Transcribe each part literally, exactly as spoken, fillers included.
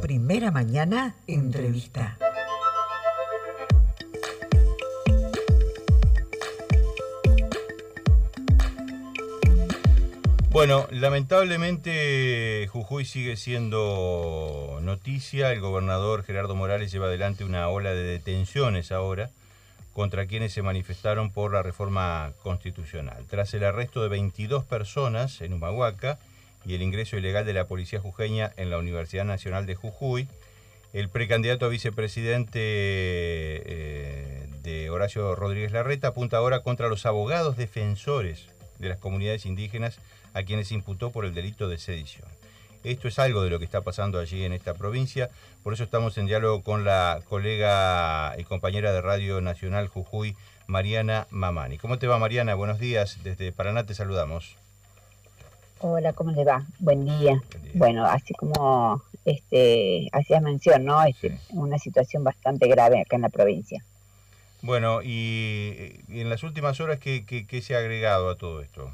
Primera Mañana Entrevista. Bueno, lamentablemente Jujuy sigue siendo noticia. El gobernador Gerardo Morales lleva adelante una ola de detenciones ahora contra quienes se manifestaron por la reforma constitucional. Tras el arresto de veintidós personas en Humahuaca y el ingreso ilegal de la policía jujeña en la Universidad Nacional de Jujuy, el precandidato a vicepresidente eh, de Horacio Rodríguez Larreta apunta ahora contra los abogados defensores de las comunidades indígenas a quienes imputó por el delito de sedición. Esto es algo de lo que está pasando allí en esta provincia, por eso estamos en diálogo con la colega y compañera de Radio Nacional Jujuy, Mariana Mamani. ¿Cómo te va, Mariana? Buenos días, desde Paraná te saludamos. Hola, ¿cómo le va? Buen día. Buen día. Bueno, así como este, hacías mención, ¿no? Este, sí. Una situación bastante grave acá en la provincia. Bueno, y, y en las últimas horas, ¿qué, qué, qué se ha agregado a todo esto?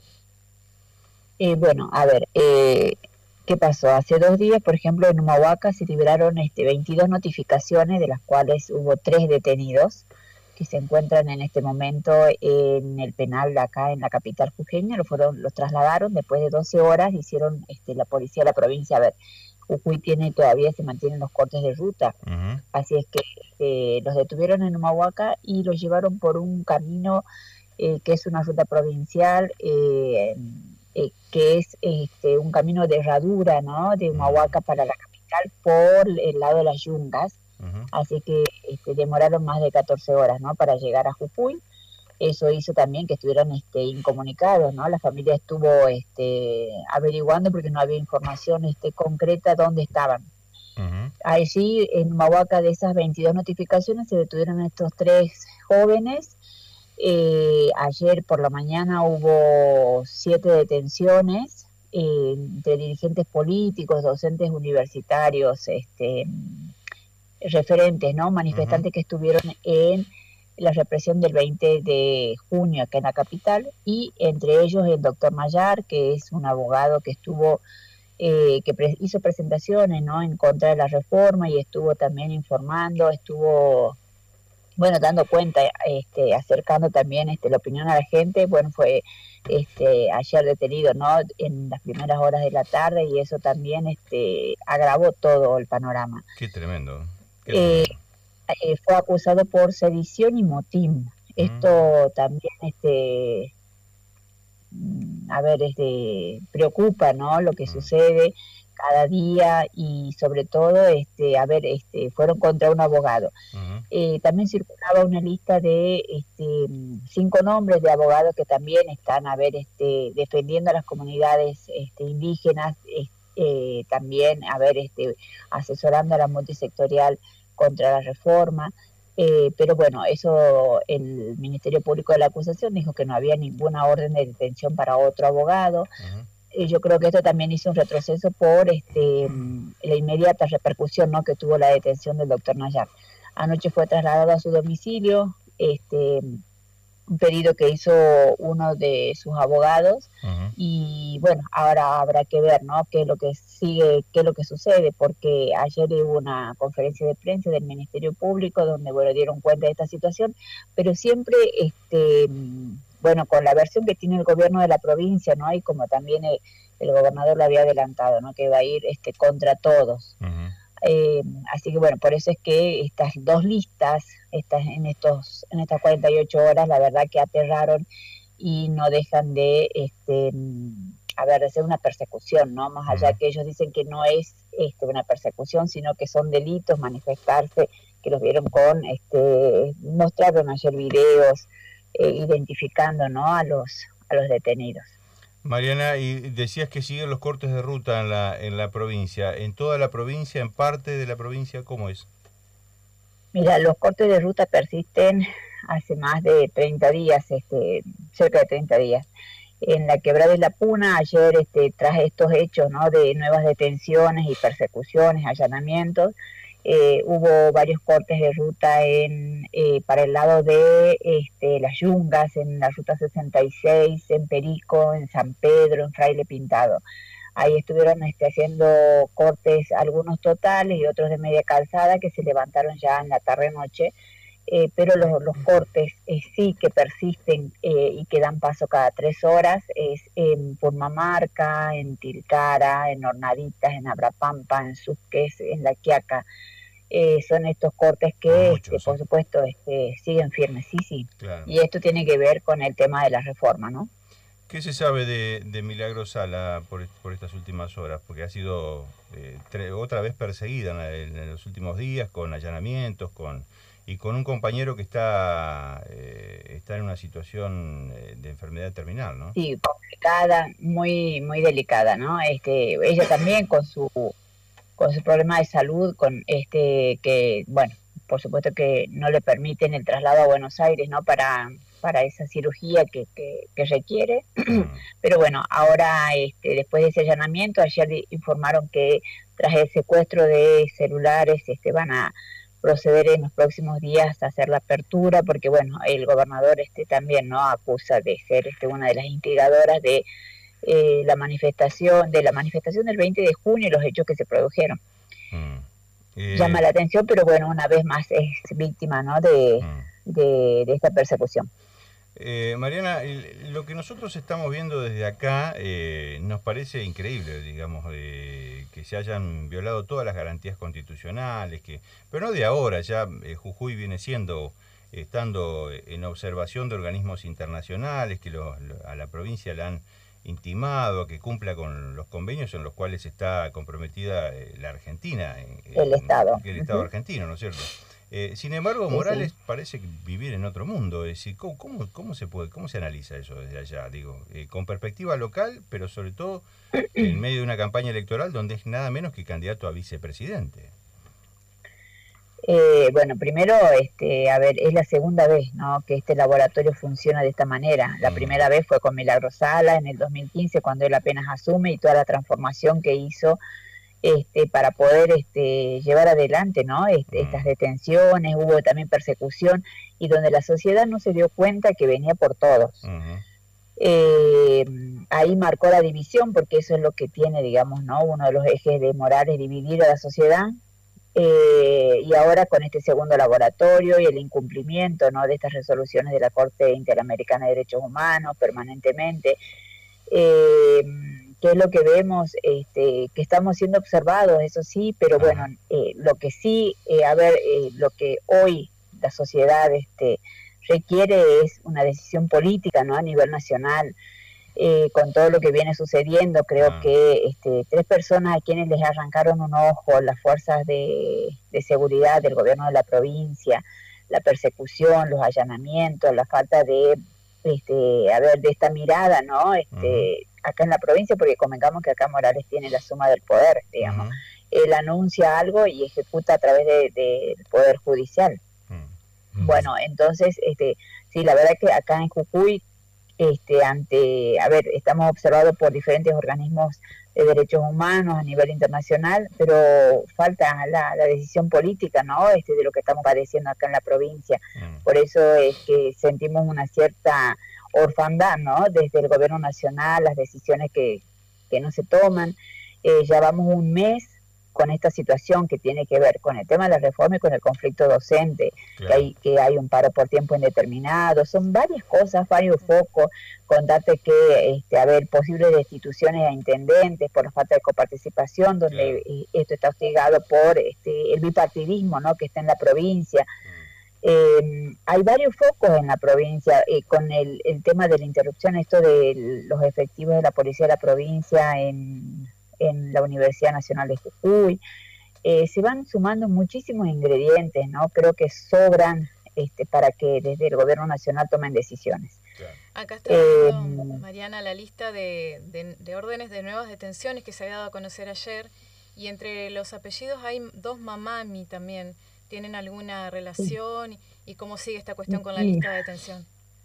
Eh, bueno, a ver, eh, ¿qué pasó? Hace dos días, por ejemplo, en Humahuaca se liberaron este, veintidós notificaciones, de las cuales hubo tres detenidos que se encuentran en este momento en el penal de acá en la capital jujeña. Los, fueron, los trasladaron después de doce horas, hicieron este, la policía de la provincia. A ver, Jujuy tiene todavía se mantienen los cortes de ruta, uh-huh. Así es que eh, los detuvieron en Humahuaca y los llevaron por un camino eh, que es una ruta provincial, eh, eh, que es este, un camino de herradura, ¿no? De Humahuaca uh-huh. para la capital por el lado de las Yungas, uh-huh. Así que este, demoraron más de catorce horas, ¿no? Para llegar a Jujuy. Eso hizo también que estuvieran este, incomunicados, ¿no? La familia estuvo este, averiguando porque no había información este, concreta dónde estaban. Uh-huh. Allí en Humahuaca, de esas veintidós notificaciones, se detuvieron estos tres jóvenes. Eh, ayer por la mañana hubo siete detenciones eh, de dirigentes políticos, docentes universitarios, este, referentes, ¿no? Manifestantes uh-huh. que estuvieron en la represión del veinte de junio acá en la capital, y entre ellos el doctor Mayar, que es un abogado que estuvo eh, que pre- hizo presentaciones, ¿no? En contra de la reforma, y estuvo también informando, estuvo bueno, dando cuenta, este, acercando también este, la opinión a la gente. Bueno, fue este, ayer detenido, ¿no? En las primeras horas de la tarde, y eso también este, agravó todo el panorama. Qué tremendo. Qué Eh, tremendo. eh, fue acusado por sedición y motín. Mm. Esto también, este, a ver, este, preocupa, ¿no? Lo que mm. sucede cada día, y sobre todo, este, a ver, este, fueron contra un abogado. Uh-huh. Eh, también circulaba una lista de este, cinco nombres de abogados que también están, a ver, este, defendiendo a las comunidades este, indígenas, eh, también, a ver, este, asesorando a la multisectorial contra la reforma. Eh, pero bueno, eso el Ministerio Público de la Acusación dijo que no había ninguna orden de detención para otro abogado. Uh-huh. Yo creo que esto también hizo un retroceso por este, la inmediata repercusión, ¿no? que tuvo la detención del doctor Nayar. Anoche fue trasladado a su domicilio, este, un pedido que hizo uno de sus abogados, uh-huh. y bueno, ahora habrá que ver, ¿no? qué es lo que sigue, qué es lo que sucede, porque ayer hubo una conferencia de prensa del Ministerio Público donde, bueno, dieron cuenta de esta situación, pero siempre, este, bueno, con la versión que tiene el gobierno de la provincia, ¿no? Y como también el, el gobernador lo había adelantado, ¿no? Que va a ir este, contra todos. Uh-huh. Eh, así que bueno, por eso es que estas dos listas, estas, en, estos, en estas cuarenta y ocho horas, la verdad que aterraron y no dejan de, este, a ver, de ser una persecución, ¿no? Más allá uh-huh. que ellos dicen que no es este, una persecución, sino que son delitos manifestarse, que los vieron con, este, mostraron ayer videos, eh, identificando, ¿no? a los, a los detenidos. Mariana, y decías que siguen los cortes de ruta en la en la provincia. ¿En toda la provincia, en parte de la provincia, cómo es? Mira, los cortes de ruta persisten hace más de treinta días, este, cerca de treinta días. En la Quebrada de la Puna, ayer, este, tras estos hechos, ¿no? de nuevas detenciones y persecuciones, allanamientos, eh, hubo varios cortes de ruta en eh, para el lado de este, las Yungas, en la ruta sesenta y seis, en Perico, en San Pedro, en Fraile Pintado. Ahí estuvieron este, haciendo cortes, algunos totales y otros de media calzada, que se levantaron ya en la tarde-noche, eh, pero los, los cortes eh, sí que persisten eh, y que dan paso cada tres horas, es en Purmamarca, en Tilcara, en Hornaditas, en Abrapampa, en Susques, en La Quiaca. Eh, son estos cortes que, Muchos, este, por ¿eh? supuesto, este, siguen firmes, sí, sí. Claro. Y esto tiene que ver con el tema de la reforma, ¿no? ¿Qué se sabe de, de Milagro Sala por, por estas últimas horas? Porque ha sido eh, tre- otra vez perseguida en, en los últimos días con allanamientos con y con un compañero que está, eh, está en una situación eh, de enfermedad terminal, ¿no? Sí, complicada, muy, muy delicada, ¿no? Este, ella también con su, con su problema de salud, con este, que, bueno, por supuesto que no le permiten el traslado a Buenos Aires, ¿no? Para, para esa cirugía que, que, que requiere. Mm. Pero bueno, ahora, este, después de ese allanamiento, ayer informaron que tras el secuestro de celulares, este, van a proceder en los próximos días a hacer la apertura, porque bueno, el gobernador este también no acusa de ser este una de las instigadoras de eh, la manifestación, de la manifestación del veinte de junio y los hechos que se produjeron. Mm. Eh, Llama la atención, pero bueno, una vez más es víctima, ¿no? de, mm. de, de esta persecución. Eh, Mariana, el, lo que nosotros estamos viendo desde acá eh, nos parece increíble, digamos, eh, que se hayan violado todas las garantías constitucionales, que, pero no de ahora, ya eh, Jujuy viene siendo, estando en observación de organismos internacionales que lo, lo, a la provincia le han intimado a que cumpla con los convenios en los cuales está comprometida eh, la Argentina, en, el Estado, el Estado uh-huh. argentino, ¿no es cierto? Eh, sin embargo, sí, Morales sí. parece vivir en otro mundo. Es decir, ¿cómo, cómo, cómo se puede, cómo se analiza eso desde allá? Digo, eh, con perspectiva local, pero sobre todo en medio de una campaña electoral donde es nada menos que candidato a vicepresidente. Eh, bueno, primero, este, a ver, es la segunda vez, ¿no? que este laboratorio funciona de esta manera. La mm. primera vez fue con Milagro Sala en el dos mil quince, cuando él apenas asume, y toda la transformación que hizo este, para poder este, llevar adelante, ¿no? Este, mm. estas detenciones, hubo también persecución, y donde la sociedad no se dio cuenta que venía por todos. Uh-huh. Eh, ahí marcó la división, porque eso es lo que tiene, digamos, ¿no? Uno de los ejes de Morales, dividir a la sociedad. Eh, y ahora con este segundo laboratorio y el incumplimiento, ¿no? de estas resoluciones de la Corte Interamericana de Derechos Humanos permanentemente, eh, que es lo que vemos, este, que estamos siendo observados, eso sí, pero bueno, eh, lo que sí, eh, a ver, eh, lo que hoy la sociedad este, requiere es una decisión política, ¿no? a nivel nacional. Eh, con todo lo que viene sucediendo, creo ah. que este, tres personas a quienes les arrancaron un ojo, las fuerzas de, de seguridad del gobierno de la provincia, la persecución, los allanamientos, la falta de, este, a ver, de esta mirada, ¿no? Este, uh-huh. acá en la provincia, porque convengamos que acá Morales tiene la suma del poder, digamos. Uh-huh. Él anuncia algo y ejecuta a través del de, de poder judicial. Uh-huh. Bueno, entonces, este, sí, la verdad que acá en Jujuy, Este, ante, a ver, estamos observados por diferentes organismos de derechos humanos a nivel internacional, pero falta la, la decisión política, ¿no? Este, de lo que estamos padeciendo acá en la provincia. Mm. Por eso es que sentimos una cierta orfandad, ¿no? Desde el gobierno nacional, las decisiones que, que no se toman. Eh, ya vamos un mes con esta situación que tiene que ver con el tema de la reforma y con el conflicto docente, claro. que hay que hay un paro por tiempo indeterminado, son varias cosas, varios focos, contarte que, este, a ver, posibles destituciones a intendentes por la falta de coparticipación, donde claro. esto está hostigado por este, el bipartidismo, ¿no? que está en la provincia. Mm. Eh, hay varios focos en la provincia, eh, con el, el tema de la interrupción, esto de los efectivos de la policía de la provincia en... en la Universidad Nacional de Jujuy, eh, se van sumando muchísimos ingredientes, ¿no? Creo que sobran este, para que desde el gobierno nacional tomen decisiones. Claro. Acá está eh, Mariana la lista de, de, de órdenes de nuevas detenciones que se había dado a conocer ayer, y entre los apellidos hay dos Mamami también. ¿Tienen alguna relación? Sí. ¿Y cómo sigue esta cuestión con la lista de detención?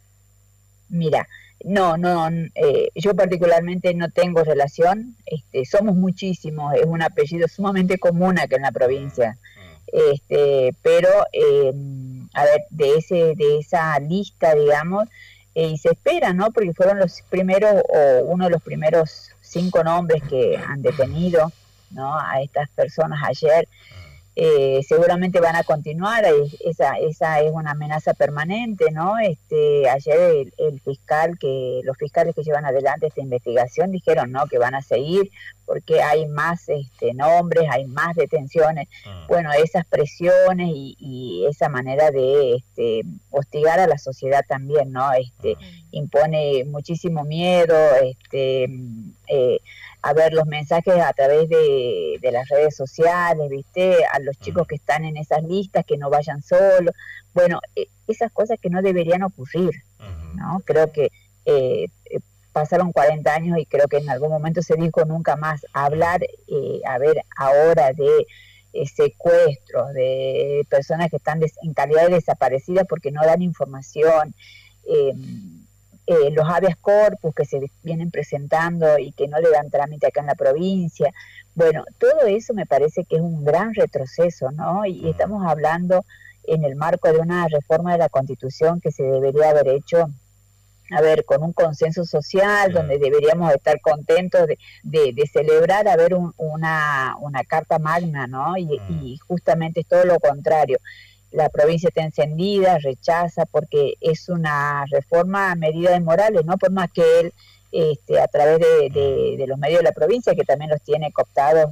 Mira, no, no, eh, yo particularmente no tengo relación, este, somos muchísimos, es un apellido sumamente común acá en la provincia, este, pero eh, a ver, de ese, de esa lista, digamos, eh, y se espera, ¿no? Porque fueron los primeros, o uno de los primeros cinco nombres que han detenido, ¿no?, a estas personas ayer. Eh, seguramente van a continuar, esa, esa es una amenaza permanente, ¿no? Este, ayer el, el fiscal, que los fiscales que llevan adelante esta investigación dijeron, ¿no?, que van a seguir porque hay más este, nombres, hay más detenciones. Ah. Bueno, esas presiones y, y esa manera de este, hostigar a la sociedad también, ¿no? Este, ah. impone muchísimo miedo, este, eh, a ver los mensajes a través de, de las redes sociales, ¿viste? A los chicos que están en esas listas, que no vayan solos. Bueno, eh, esas cosas que no deberían ocurrir, ¿no? Creo que eh, pasaron cuarenta años y creo que en algún momento se dijo nunca más. Hablar, eh, a ver, ahora de eh, secuestros, de personas que están des en calidad de desaparecidas porque no dan información, eh, Eh, los habeas corpus que se vienen presentando y que no le dan trámite acá en la provincia. Bueno, todo eso me parece que es un gran retroceso, ¿no? Y mm. estamos hablando en el marco de una reforma de la Constitución que se debería haber hecho, a ver, con un consenso social, mm. donde deberíamos estar contentos de, de, de celebrar, a ver, un, una, una carta magna, ¿no? Y, mm. y justamente es todo lo contrario. La provincia está encendida, rechaza, porque es una reforma a medida de Morales, ¿no? Por más que él, este, a través de, de, de los medios de la provincia, que también los tiene cooptados,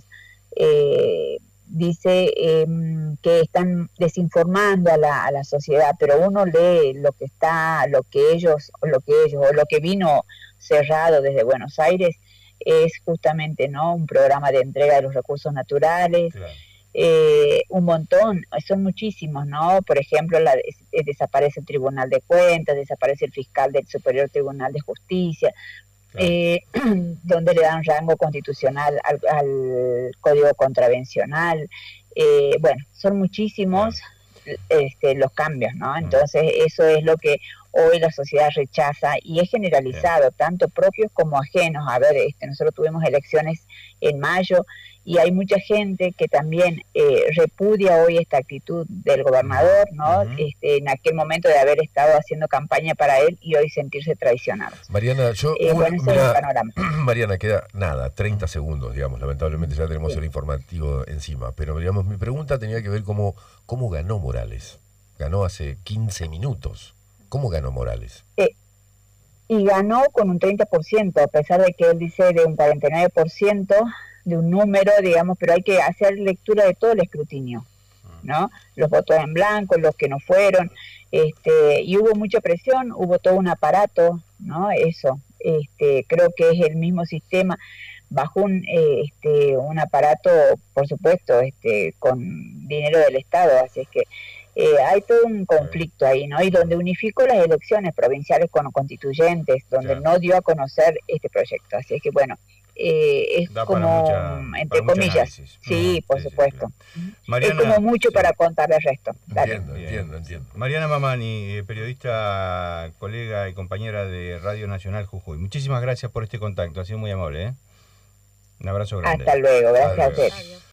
eh, dice eh, que están desinformando a la, a la sociedad, pero uno lee lo que está, lo que ellos, lo que ellos, o lo que vino cerrado desde Buenos Aires, es justamente, ¿no?, un programa de entrega de los recursos naturales. Claro. Eh, un montón, son muchísimos, ¿no? Por ejemplo, la, eh, desaparece el Tribunal de Cuentas, desaparece el fiscal del Superior Tribunal de Justicia, claro. eh, donde le dan rango constitucional al, al Código Contravencional. Eh, bueno, son muchísimos claro. este, los cambios, ¿no? Entonces, mm. eso es lo que hoy la sociedad rechaza y es generalizado, sí. tanto propios como ajenos. A ver, este, nosotros tuvimos elecciones en mayo y hay mucha gente que también eh, repudia hoy esta actitud del gobernador, ¿no? Uh-huh. este, en aquel momento de haber estado haciendo campaña para él y hoy sentirse traicionados. Mariana, yo... Eh, una, bueno, ese mira, es el panorama. Mariana, queda nada, treinta segundos, digamos, lamentablemente ya tenemos sí. el informativo encima, pero digamos, mi pregunta tenía que ver cómo, cómo ganó Morales. Ganó hace quince minutos. ¿Cómo ganó Morales? Eh, y ganó con un treinta por ciento, a pesar de que él dice de un cuarenta y nueve por ciento, de un número, digamos, pero hay que hacer lectura de todo el escrutinio, ¿no? Los votos en blanco, los que no fueron, este, y hubo mucha presión, hubo todo un aparato, ¿no? Eso, este, creo que es el mismo sistema, bajo un, eh, este, un aparato, por supuesto, este, con dinero del Estado, así es que Eh, hay todo un conflicto ahí, ¿no? Y donde unificó las elecciones provinciales con los constituyentes, donde claro. no dio a conocer este proyecto. Así es que, bueno, eh, es da como, mucha, entre comillas, sí, uh-huh. por sí, supuesto. Sí, claro. Mariana, es como mucho sí. para contar el resto. Entiendo, Dale. entiendo, entiendo. Mariana Mamani, periodista, colega y compañera de Radio Nacional Jujuy. Muchísimas gracias por este contacto, ha sido muy amable, ¿eh? Un abrazo grande. Hasta luego, gracias a ustedes.